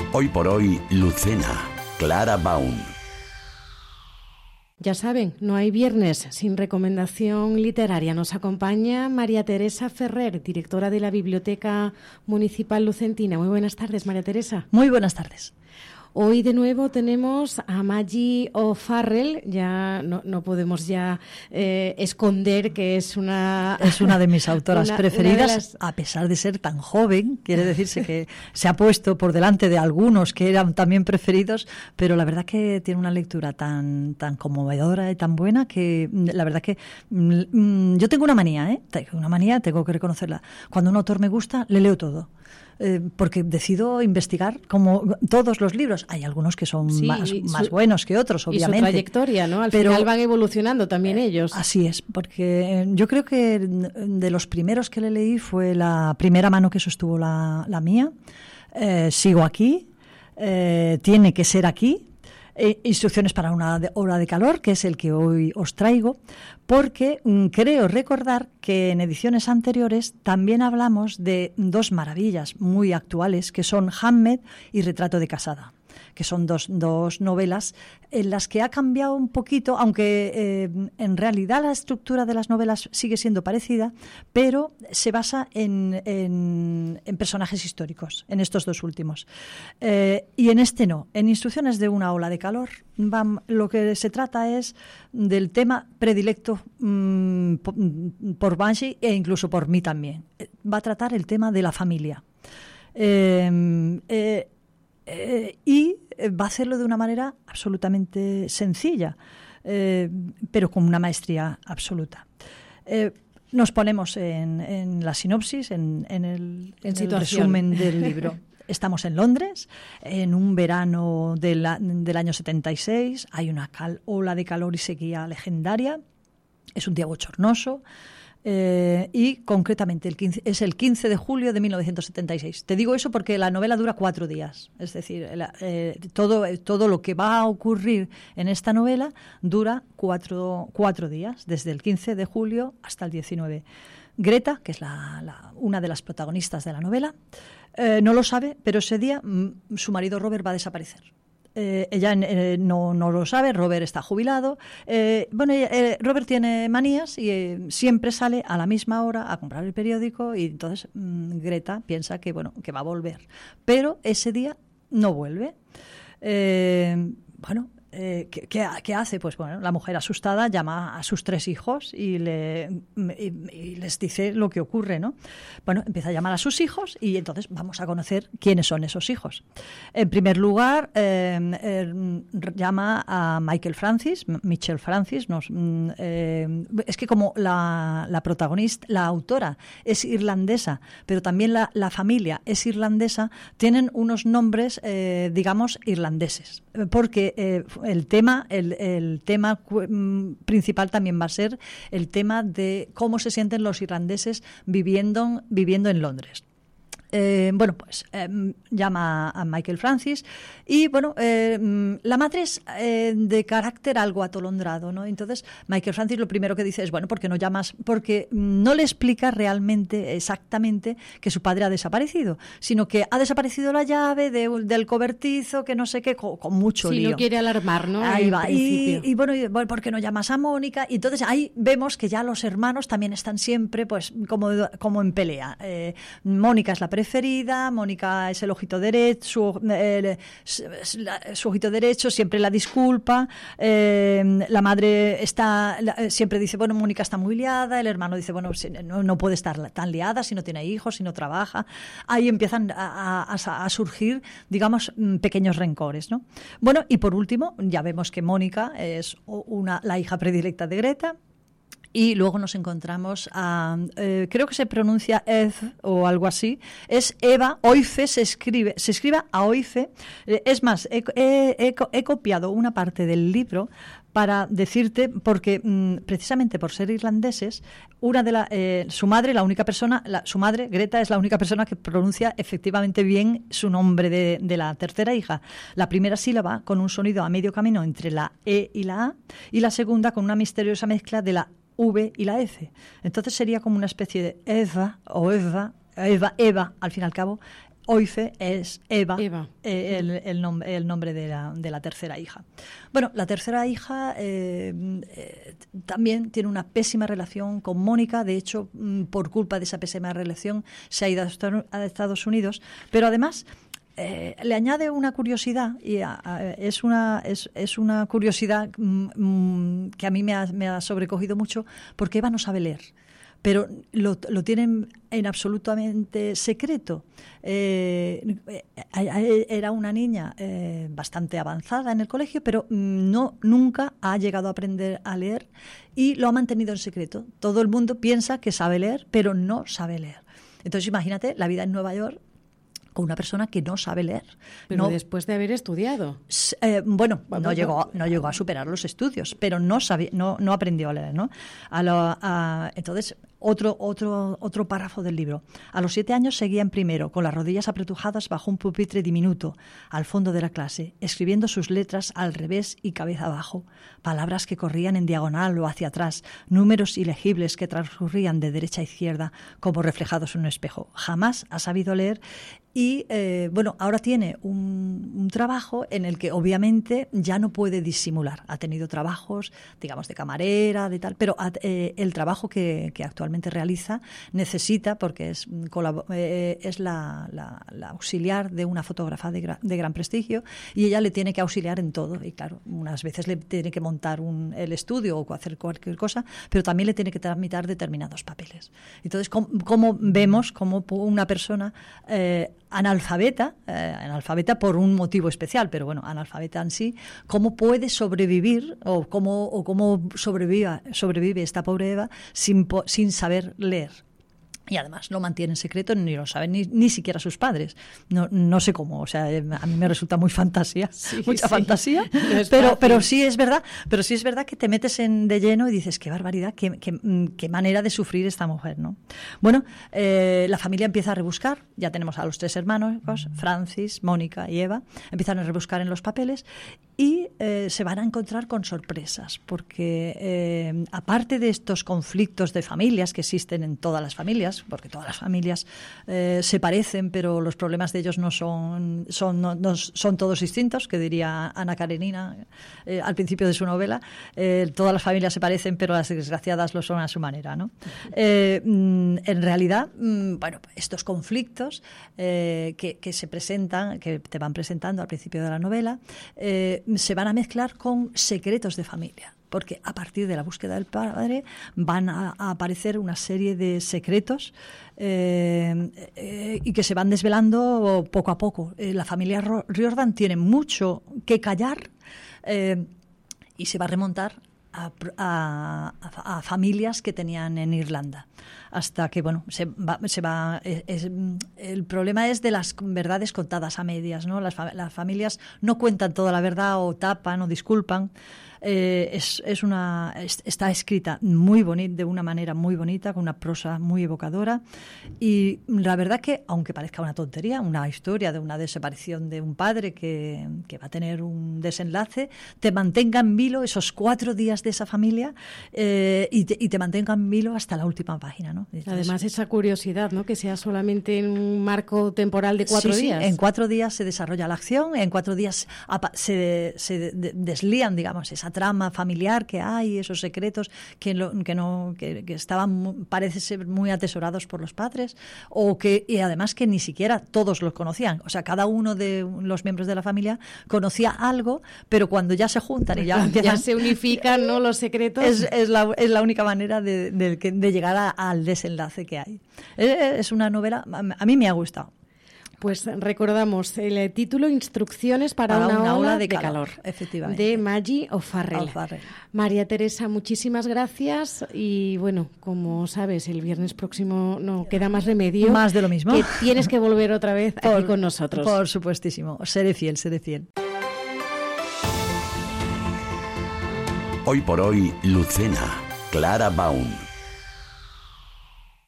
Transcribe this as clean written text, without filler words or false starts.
Hoy por hoy, Lucena, Clara Baum. Ya saben, no hay viernes sin recomendación literaria. Nos acompaña María Teresa Ferrer, directora de la Biblioteca Municipal Lucentina. Muy buenas tardes, María Teresa. Muy buenas tardes. Hoy de nuevo tenemos a Maggie O'Farrell. Ya no podemos ya esconder que es una de mis autoras preferidas, a pesar de ser tan joven. Quiere decirse que se ha puesto por delante de algunos que eran también preferidos, pero la verdad que tiene una lectura tan conmovedora y tan buena que la verdad que yo tengo una manía, tengo que reconocerla. Cuando un autor me gusta, le leo todo. Porque decido investigar como todos los libros. Hay algunos que son más buenos que otros, obviamente. Y su trayectoria, ¿no? Al final van evolucionando también ellos. Así es, porque yo creo que de los primeros que le leí fue la primera mano que sostuvo la mía. Sigo aquí, tiene que ser aquí. Instrucciones para una hora de calor, que es el que hoy os traigo, porque creo recordar que en ediciones anteriores también hablamos de dos maravillas muy actuales, que son Hamlet y Retrato de casada, que son dos novelas en las que ha cambiado un poquito, aunque en realidad la estructura de las novelas sigue siendo parecida, pero se basa en personajes históricos, en estos dos últimos. Y en este no, en Instrucciones de una ola de calor, lo que se trata es del tema predilecto por Banshee e incluso por mí también. Va a tratar el tema de la familia. Y va a hacerlo de una manera absolutamente sencilla, pero con una maestría absoluta. Nos ponemos en la sinopsis, en el resumen del libro. Estamos en Londres, en un verano del año 76, hay una ola de calor y sequía legendaria, es un día bochornoso. Y concretamente es el 15 de julio de 1976. Te digo eso porque la novela dura 4 días. Es decir, todo lo que va a ocurrir en esta novela dura 4 días, desde el 15 de julio hasta el 19. Greta, que es una de las protagonistas de la novela, no lo sabe, pero ese día su marido Robert va a desaparecer. Ella no lo sabe, Robert está jubilado. Robert tiene manías y siempre sale a la misma hora a comprar el periódico y entonces Greta piensa que va a volver. Pero ese día no vuelve. ¿Qué hace? Pues bueno, la mujer asustada llama a sus 3 hijos y les dice lo que ocurre, ¿no? Bueno, empieza a llamar a sus hijos y entonces vamos a conocer quiénes son esos hijos. En primer lugar, llama a Michelle Francis. Es que como la protagonista, la autora es irlandesa, pero también la familia es irlandesa, tienen unos nombres, digamos, irlandeses, porque el tema principal también va a ser el tema de cómo se sienten los irlandeses viviendo en Londres. Llama a Michelle Francis y la madre es de carácter algo atolondrado, ¿no? Entonces Michelle Francis lo primero que dice es ¿por qué no llamas? Porque no le explica realmente exactamente que su padre ha desaparecido, sino que ha desaparecido la llave del cobertizo, que no sé qué, con mucho lío. Si no quiere alarmar, ¿no? Ahí va. Y ¿por qué no llamas a Mónica? Y entonces ahí vemos que ya los hermanos también están siempre pues como en pelea. Mónica es la preferida, Mónica es el ojito derecho, su ojito derecho, siempre la disculpa, la madre siempre dice, Mónica está muy liada, el hermano dice, no puede estar tan liada si no tiene hijos, si no trabaja. Ahí empiezan a surgir, digamos, pequeños rencores, ¿no? Bueno, y por último, ya vemos que Mónica es la hija predilecta de Greta. Y luego nos encontramos creo que se pronuncia Eve o algo así, es Eva, Oife se escribe a Oife. Es más, he copiado una parte del libro para decirte, porque precisamente por ser irlandeses, su madre, su madre, Greta, es la única persona que pronuncia efectivamente bien su nombre de la tercera hija. La primera sílaba con un sonido a medio camino entre la E y la A, y la segunda con una misteriosa mezcla de la V y la F. Entonces sería como una especie de Eva, al fin y al cabo, Oife es Eva. El nombre de la tercera hija. Bueno, la tercera hija también tiene una pésima relación con Mónica. De hecho, por culpa de esa pésima relación se ha ido a Estados Unidos, pero además le añade una curiosidad, y es una curiosidad que a mí me ha sobrecogido mucho, porque Eva no sabe leer, pero lo tienen en absolutamente secreto. Era una niña bastante avanzada en el colegio, pero nunca ha llegado a aprender a leer y lo ha mantenido en secreto. Todo el mundo piensa que sabe leer, pero no sabe leer. Entonces imagínate la vida en Nueva York con una persona que no sabe leer. Pero después de haber estudiado. No llegó a superar los estudios, pero no aprendió a leer, ¿no? Entonces, otro párrafo del libro. A los 7 años seguía en primero, con las rodillas apretujadas bajo un pupitre diminuto, al fondo de la clase, escribiendo sus letras al revés y cabeza abajo, palabras que corrían en diagonal o hacia atrás, números ilegibles que transcurrían de derecha a izquierda, como reflejados en un espejo. Jamás ha sabido leer. Y ahora tiene un trabajo en el que obviamente ya no puede disimular. Ha tenido trabajos, digamos, de camarera, de tal, pero el trabajo que actualmente realiza necesita, porque es la auxiliar de una fotógrafa de gran prestigio, y ella le tiene que auxiliar en todo. Y claro, unas veces le tiene que montar el estudio o hacer cualquier cosa, pero también le tiene que tramitar determinados papeles. Entonces, ¿cómo vemos cómo una persona analfabeta por un motivo especial, pero bueno, analfabeta en sí, cómo puede sobrevivir o cómo sobrevive esta pobre Eva sin saber leer? Y además lo mantiene en secreto, ni lo saben ni siquiera sus padres. No sé cómo, o sea, a mí me resulta muy fantasía, fantasía, pero sí es verdad, que te metes de lleno y dices, qué barbaridad, qué manera de sufrir esta mujer, ¿no? Bueno, la familia empieza a rebuscar, ya tenemos a los 3 hermanos, Francis, Mónica y Eva, empiezan a rebuscar en los papeles y se van a encontrar con sorpresas, porque aparte de estos conflictos de familias que existen en todas las familias, porque todas las familias se parecen, pero los problemas de ellos no son todos distintos, que diría Ana Karenina al principio de su novela. Todas las familias se parecen, pero las desgraciadas lo son a su manera, ¿no? En realidad, estos conflictos que se presentan, que te van presentando al principio de la novela, se van a mezclar con secretos de familia, porque a partir de la búsqueda del padre van a aparecer una serie de secretos y que se van desvelando poco a poco. La familia Riordan tiene mucho que callar y se va a remontar a familias que tenían en Irlanda, hasta que el problema es de las verdades contadas a medias, ¿no? Las familias no cuentan toda la verdad, o tapan o disculpan. Está escrita muy bonita, de una manera muy bonita, con una prosa muy evocadora, y la verdad que, aunque parezca una tontería, una historia de una desaparición de un padre que va a tener un desenlace, te mantenga en vilo esos 4 días de esa familia y te mantenga en vilo hasta la última página, ¿no? Además, esa curiosidad, ¿no? Que sea solamente en un marco temporal de 4 días. En 4 días se desarrolla la acción, en 4 días se deslían, digamos, esa trama familiar que hay, esos secretos que estaban, parece ser, muy atesorados por los padres, y además que ni siquiera todos los conocían. O sea, cada uno de los miembros de la familia conocía algo, pero cuando ya se juntan y ya se unifican, ¿no?, los secretos. Es la única manera de llegar al desenlace que hay. Es una novela, a mí me ha gustado. Pues recordamos el título: Instrucciones para una ola de calor, efectivamente, de Maggie O'Farrell. María Teresa, muchísimas gracias, y bueno, como sabes, el viernes próximo no queda más remedio. Más de lo mismo. Que tienes que volver otra vez aquí con nosotros. Por supuestísimo, seré fiel. Hoy por hoy, Lucena, Clara Baun.